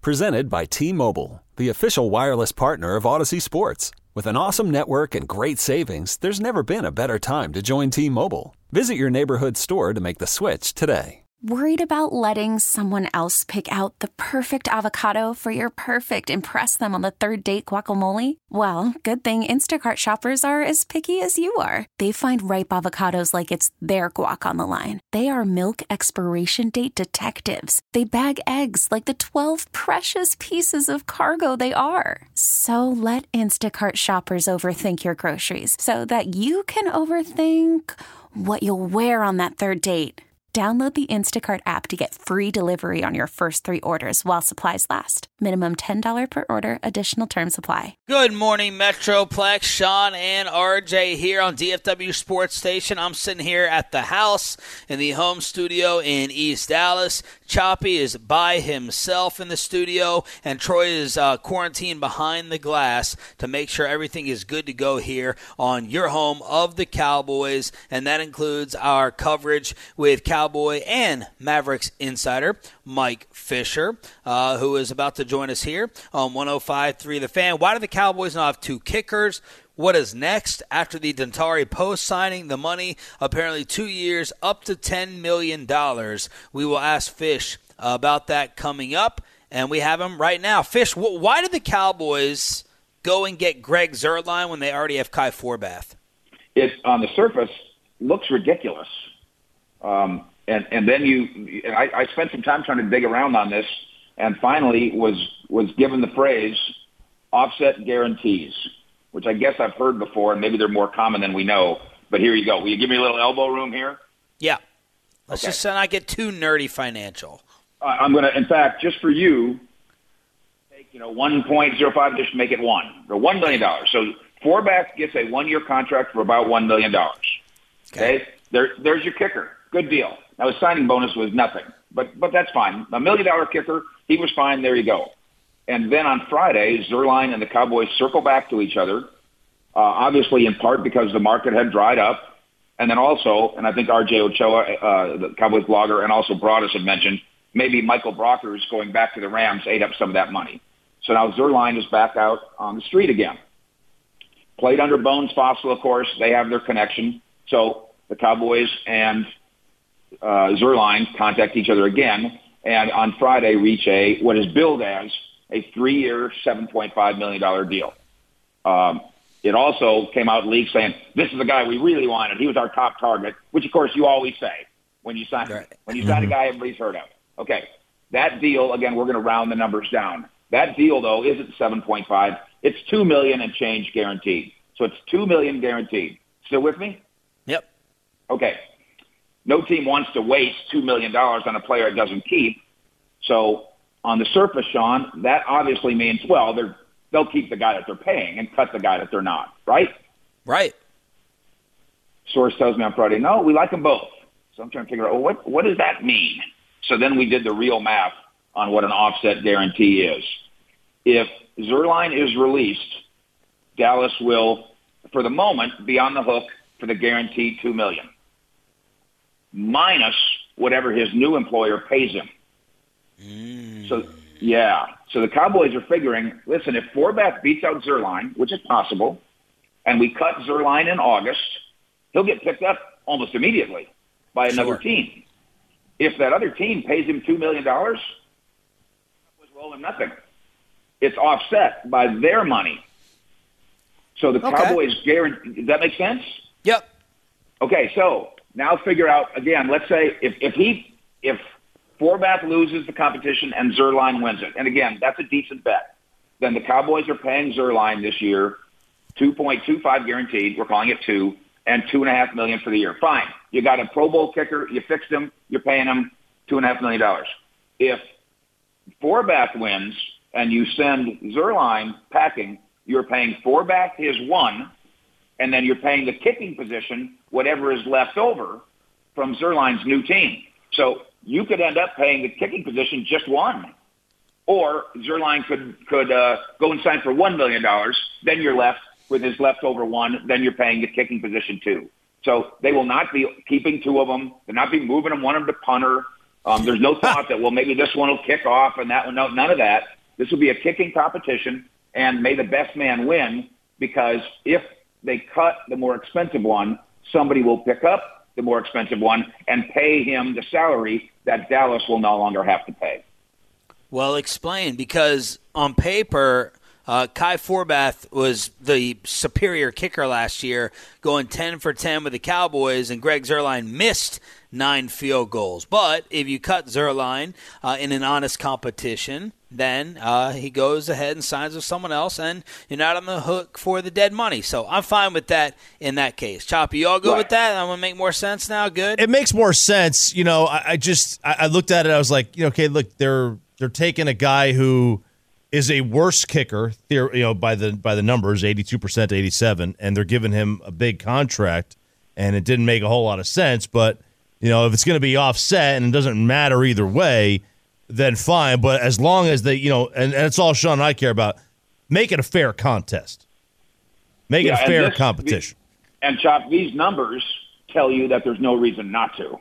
Presented by T-Mobile, the official wireless partner of Odyssey Sports. With an awesome network and great savings, there's never been a better time to join T-Mobile. Visit your neighborhood store to make the switch today. Worried about letting someone else pick out the perfect avocado for your perfect impress them on the third date guacamole? Well, good thing Instacart shoppers are as picky as you are. They find ripe avocados like it's their guac on the line. They are milk expiration date detectives. They bag eggs like the 12 precious pieces of cargo they are. So let Instacart shoppers overthink your groceries so that you can overthink what you'll wear on that third date. Download the Instacart app to get free delivery on your first 3 orders while supplies last. Minimum $10 per order. Additional terms apply. Good morning, Metroplex. Sean and RJ here on DFW Sports Station. I'm sitting here at the house in the home studio in East Dallas. Choppy is by himself in the studio, and Troy is quarantined behind the glass to make sure everything is good to go here on your home of the Cowboys, and that includes our coverage with Cowboy and Mavericks insider Mike Fisher, who is about to join us here on 105.3 The Fan. Why do the Cowboys not have 2 kickers? What is next after the Dentari post signing? The money, apparently 2 years, up to $10 million. We will ask Fish about that coming up, and we have him right now. Fish, why did the Cowboys go and get Greg Zuerlein when they already have Kai Forbath? It, on the surface, looks ridiculous. And then I spent some time trying to dig around on this, and finally was given the phrase offset guarantees, which I guess I've heard before, and maybe they're more common than we know. But here you go. Will you give me a little elbow room here? Yeah. Let's just not get too nerdy financial. I'm going to, in fact, just for you, take 1.05, just make it 1 or $1 million. So Forbath gets a 1-year contract for about $1 million. Okay? There's your kicker. Good deal. Now, his signing bonus was nothing, but that's fine. $1 million kicker, he was fine. There you go. And then on Friday, Zuerlein and the Cowboys circle back to each other, obviously in part because the market had dried up. And then also, and I think R.J. Ochoa, the Cowboys blogger, and also Broadus had mentioned, maybe Michael Brockers going back to the Rams ate up some of that money. So now Zuerlein is back out on the street again. Played under Bones Fossil, of course. They have their connection. So the Cowboys and Zuerlein contact each other again, and on Friday reach what is billed as a 3-year, $7.5 million deal. It also came out in leaks saying, this is the guy we really wanted. He was our top target, which, of course, you always say when you sign a guy everybody's heard of. Okay, that deal, again, we're going to round the numbers down. That deal, though, isn't 7.5. It's $2 million and change guaranteed. So it's $2 million guaranteed. Still with me? Yep. Okay. No team wants to waste $2 million on a player it doesn't keep. So on the surface, Sean, that obviously means, well, they'll keep the guy that they're paying and cut the guy that they're not, right? Right. Source tells me on Friday, no, we like them both. So I'm trying to figure out, what does that mean? So then we did the real math on what an offset guarantee is. If Zuerlein is released, Dallas will, for the moment, be on the hook for the guaranteed $2 million, minus whatever his new employer pays him. So the Cowboys are figuring, listen, if Forbath beats out Zuerlein, which is possible, and we cut Zuerlein in August, he'll get picked up almost immediately by another team. If that other team pays him $2 million, was roll him nothing. It's offset by their money. So the Cowboys guarantee. Does that make sense? Yep. Okay, so now figure out again. Let's say if Forbath loses the competition and Zuerlein wins it, and again that's a decent bet, then the Cowboys are paying Zuerlein this year $2.25 guaranteed. We're calling it $2 and $2.5 million for the year. Fine, you got a Pro Bowl kicker. You fixed him. You're paying him $2.5 million. If Forbath wins and you send Zuerlein packing, you're paying Forbath his $1, and then you're paying the kicking position whatever is left over from Zuerlein's new team. So you could end up paying the kicking position just $1, or Zuerlein could go and sign for $1 million. Then you're left with his leftover $1. Then you're paying the kicking position $2. So they will not be keeping 2 of them. They'll not be moving them, one of them to punter. There's no thought that, well, maybe this one will kick off and that one. No, none of that. This will be a kicking competition, and may the best man win, because if they cut the more expensive one, somebody will pick up the more expensive one and pay him the salary that Dallas will no longer have to pay. Well, explain, because on paper, Kai Forbath was the superior kicker last year, going 10 for 10 with the Cowboys, and Greg Zuerlein missed 9 field goals. But if you cut Zuerlein in an honest competition, then he goes ahead and signs with someone else, and you're not on the hook for the dead money. So I'm fine with that in that case. Choppy, you all good with that? I'm going to make more sense now? Good? It makes more sense. You know, I looked at it, I was like, okay, look, they're taking a guy who is a worse kicker, by the numbers, 82% to 87%, and they're giving him a big contract, and it didn't make a whole lot of sense. But, if it's going to be offset and it doesn't matter either way, then fine. But as long as they, and it's all Sean and I care about, make it a fair contest. Make it a fair competition. And, Chop, these numbers tell you that there's no reason not to.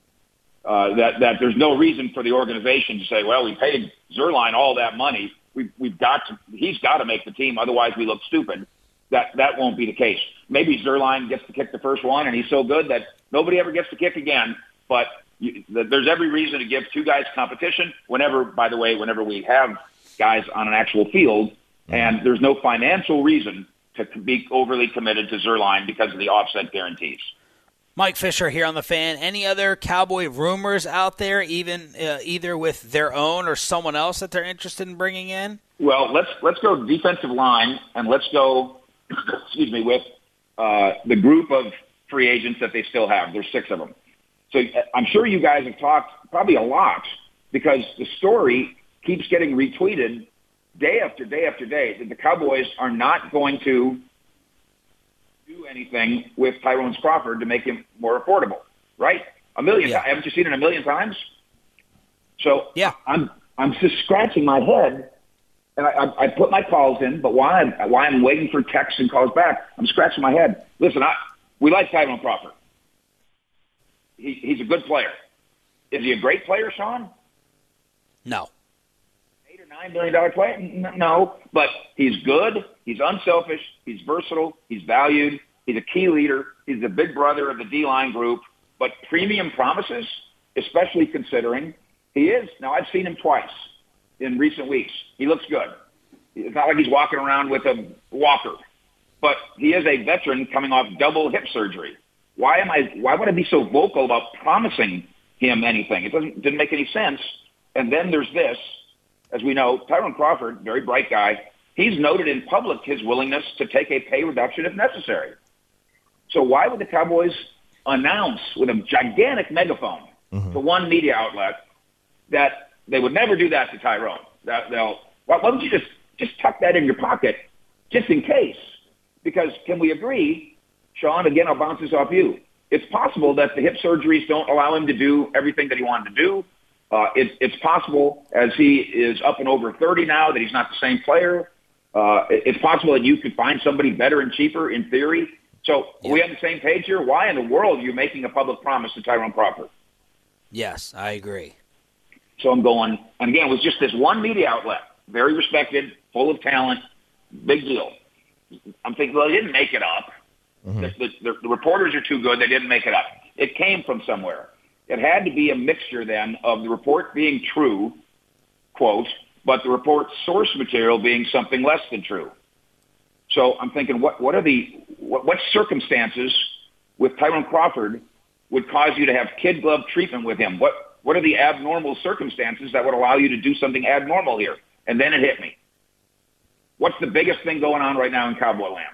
That there's no reason for the organization to say, well, we paid Zuerlein all that money. He's got to make the team, otherwise we look stupid. That won't be the case. Maybe Zuerlein gets to kick the first one, and he's so good that nobody ever gets to kick again. But there's every reason to give two guys competition whenever we have guys on an actual field, and there's no financial reason to be overly committed to Zuerlein because of the offset guarantees. Mike Fisher here on The Fan. Any other Cowboy rumors out there, even either with their own or someone else that they're interested in bringing in? Well, let's go defensive line, and let's go, with the group of free agents that they still have. There's 6 of them. So I'm sure you guys have talked probably a lot, because the story keeps getting retweeted day after day after day that the Cowboys are not going to do anything with Tyrone Crawford to make him more affordable, right? A million times. Haven't you seen it a million times? So yeah, I'm just scratching my head, and I put my calls in, but while I'm waiting for texts and calls back, I'm scratching my head. Listen, we like Tyrone Crawford. He's a good player. Is he a great player, Sean? No. $8 or $9 million player? No, but he's good. He's unselfish. He's versatile. He's valued. He's a key leader. He's the big brother of the D-line group. But premium promises, especially considering he is. Now, I've seen him twice in recent weeks. He looks good. It's not like he's walking around with a walker. But he is a veteran coming off double hip surgery. Why would I be so vocal about promising him anything? It didn't make any sense. And then there's this. As we know, Tyrone Crawford, very bright guy, he's noted in public his willingness to take a pay reduction if necessary. So why would the Cowboys announce with a gigantic megaphone to one media outlet that they would never do that to Tyrone? Why don't you just tuck that in your pocket just in case? Because can we agree, Sean, again, I'll bounce this off you. It's possible that the hip surgeries don't allow him to do everything that he wanted to do. It's possible, as he is up and over 30 now, that he's not the same player. It's possible that you could find somebody better and cheaper in theory. So are we on the same page here? Why in the world are you making a public promise to Tyrone Crawford? Yes, I agree. So I'm going, and again, it was just this one media outlet, very respected, full of talent, big deal. I'm thinking, well, they didn't make it up. The reporters are too good. They didn't make it up. It came from somewhere. It had to be a mixture then of the report being true, quote, but the report's source material being something less than true. So I'm thinking, what circumstances with Tyrone Crawford would cause you to have kid glove treatment with him? What are the abnormal circumstances that would allow you to do something abnormal here? And then it hit me. What's the biggest thing going on right now in Cowboy land?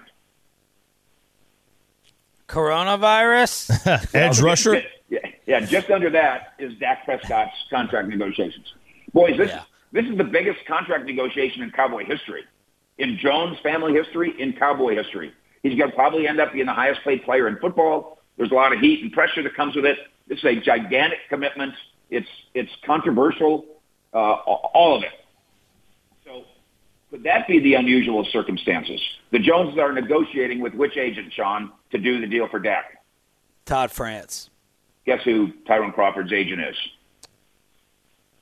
Coronavirus? Edge rusher? Yeah, just under that is Dak Prescott's contract negotiations. Boys, this is the biggest contract negotiation in Cowboy history, in Jones family history, in Cowboy history. He's going to probably end up being the highest paid player in football. There's a lot of heat and pressure that comes with it. This is a gigantic commitment. It's controversial, all of it. So could that be the unusual circumstances? The Joneses are negotiating with which agent, Sean, to do the deal for Dak? Todd France. Guess who Tyrone Crawford's agent is?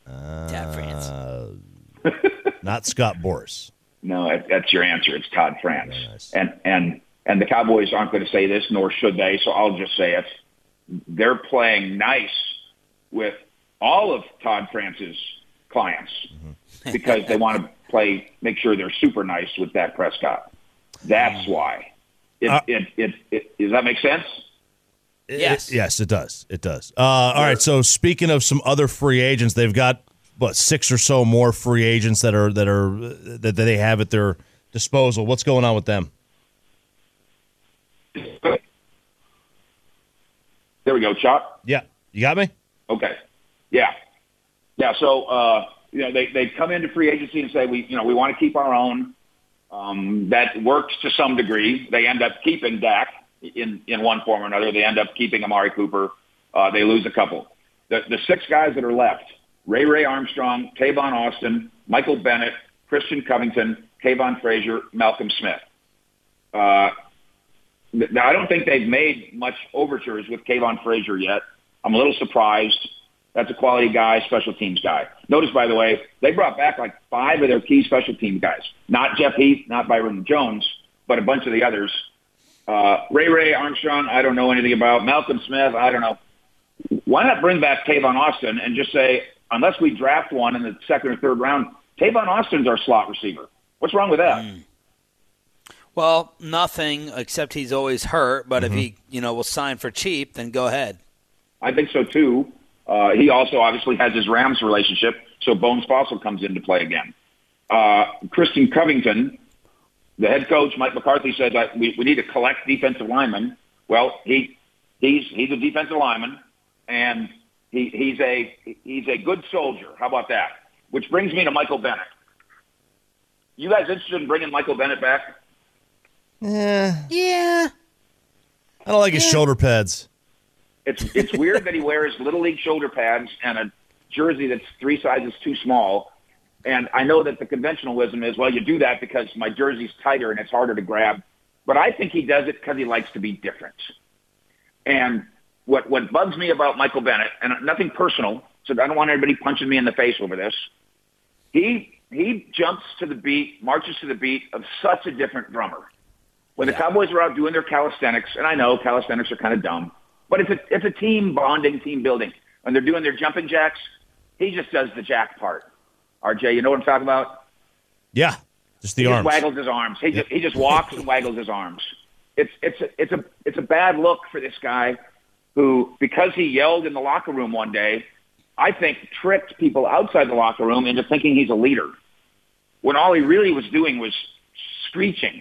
Todd France. Not Scott Boras. No, that's your answer. It's Todd France. Nice. And the Cowboys aren't going to say this, nor should they, so I'll just say it. They're playing nice with all of Todd France's clients because they want to make sure they're super nice with Dak Prescott. That's why. Does that make sense? Yes. Yes, it does. It does. All right. So speaking of some other free agents, they've got 6 or so more free agents that they have at their disposal. What's going on with them? There we go, Chuck. Yeah, you got me. Okay. Yeah. So they come into free agency and say we want to keep our own. That works to some degree. They end up keeping Dak in one form or another. They end up keeping Amari Cooper. They lose a couple. The 6 guys that are left: Ray Armstrong, Tavon Austin, Michael Bennett, Christian Covington, Kayvon Frazier, Malcolm Smith. Now, I don't think they've made much overtures with Kayvon Frazier yet. I'm a little surprised. That's a quality guy, special teams guy. Notice, by the way, they brought back like 5 of their key special team guys. Not Jeff Heath, not Byron Jones, but a bunch of the others. Ray Armstrong, I don't know anything about. Malcolm Smith, I don't know. Why not bring back Tavon Austin and just say, unless we draft one in the 2nd or 3rd round, Tavon Austin's our slot receiver. What's wrong with that? Well, nothing, except he's always hurt. But if he, will sign for cheap, then go ahead. I think so too. He also obviously has his Rams relationship, so Bones Fossil comes into play again. Christian Covington, the head coach, Mike McCarthy, says that we need to collect defensive linemen. Well, he's a defensive lineman, and he's a good soldier. How about that? Which brings me to Michael Bennett. You guys interested in bringing Michael Bennett back? Yeah. I don't like his shoulder pads. It's weird that he wears Little League shoulder pads and a jersey that's 3 sizes too small. And I know that the conventional wisdom is, well, you do that because my jersey's tighter and it's harder to grab. But I think he does it because he likes to be different. And what bugs me about Michael Bennett, and nothing personal, so I don't want anybody punching me in the face over this, he jumps to the beat, marches to the beat of such a different drummer. When the Cowboys are out doing their calisthenics, and I know calisthenics are kind of dumb, but it's a team bonding, team building. When they're doing their jumping jacks, he just does the jack part. RJ, you know what I'm talking about? Yeah, just the arms. He just waggles his arms. He just walks and waggles his arms. It's a bad look for this guy who, because he yelled in the locker room one day, I think tricked people outside the locker room into thinking he's a leader, when all he really was doing was screeching.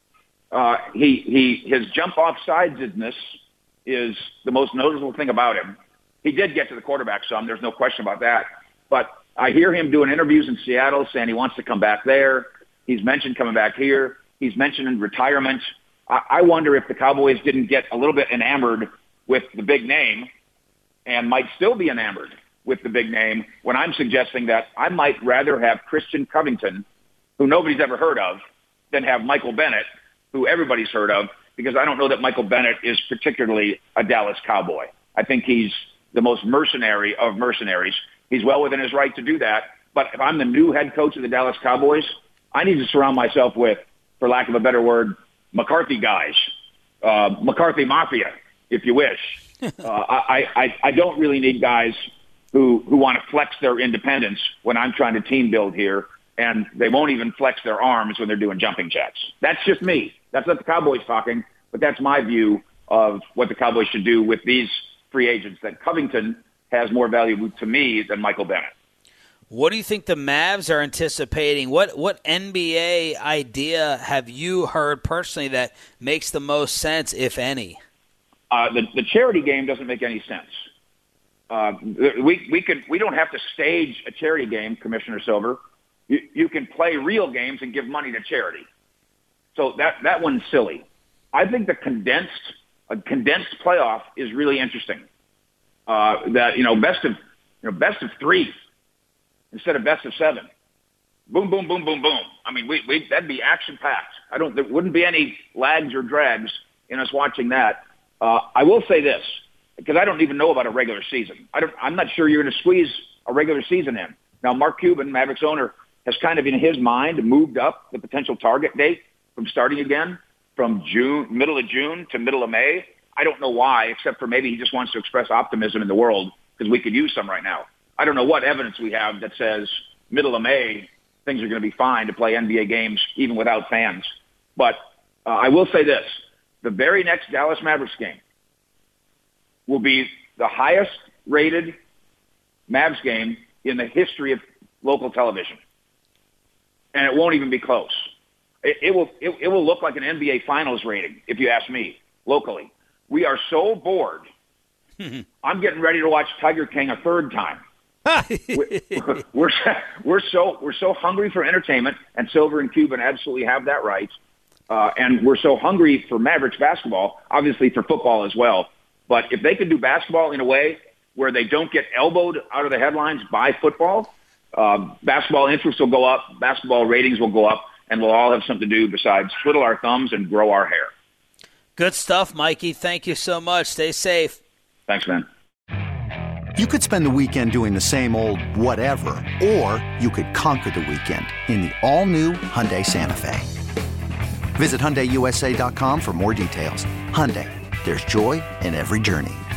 His jump off sidedness is the most noticeable thing about him. He did get to the quarterback some. There's no question about that. But I hear him doing interviews in Seattle saying he wants to come back there. He's mentioned coming back here. He's mentioned retirement. I wonder if the Cowboys didn't get a little bit enamored with the big name and might still be enamored with the big name when I'm suggesting that I might rather have Christian Covington, who nobody's ever heard of, than have Michael Bennett, who everybody's heard of, because I don't know that Michael Bennett is particularly a Dallas Cowboy. I think he's the most mercenary of mercenaries. He's well within his right to do that. But if I'm the new head coach of the Dallas Cowboys, I need to surround myself with, for lack of a better word, McCarthy guys, McCarthy Mafia, if you wish. I don't really need guys who want to flex their independence when I'm trying to team build here, and they won't even flex their arms when they're doing jumping jacks. That's just me. That's not the Cowboys talking, but that's my view of what the Cowboys should do with these free agents, that Covington has more value to me than Michael Bennett. What do you think the Mavs are anticipating? What NBA idea have you heard personally that makes the most sense, if any? The charity game doesn't make any sense. We don't have to stage a charity game, Commissioner Silver. You can play real games and give money to charity. So that one's silly. I think a condensed playoff is really interesting. Best of 3 instead of best of 7. Boom, boom, boom, boom, boom. I mean, that'd be action packed. There wouldn't be any lags or drags in us watching that. I will say this, because I don't even know about a regular season. I'm not sure you're going to squeeze a regular season in. Now, Mark Cuban, Mavericks owner, has kind of in his mind moved up the potential target date from starting again from middle of June to middle of May. I don't know why, except for maybe he just wants to express optimism in the world because we could use some right now. I don't know what evidence we have that says middle of May things are going to be fine to play NBA games even without fans. But I will say this. The very next Dallas Mavericks game will be the highest rated Mavs game in the history of local television. And it won't even be close. It will look like an NBA Finals rating, if you ask me, locally. We are so bored. I'm getting ready to watch Tiger King a third time. we're so hungry for entertainment, and Silver and Cuban absolutely have that right. And we're so hungry for Mavericks basketball, obviously for football as well. But if they can do basketball in a way where they don't get elbowed out of the headlines by football, basketball interest will go up, basketball ratings will go up, and we'll all have something to do besides twiddle our thumbs and grow our hair. Good stuff, Mikey. Thank you so much. Stay safe. Thanks, man. You could spend the weekend doing the same old whatever, or you could conquer the weekend in the all-new Hyundai Santa Fe. Visit HyundaiUSA.com for more details. Hyundai, there's joy in every journey.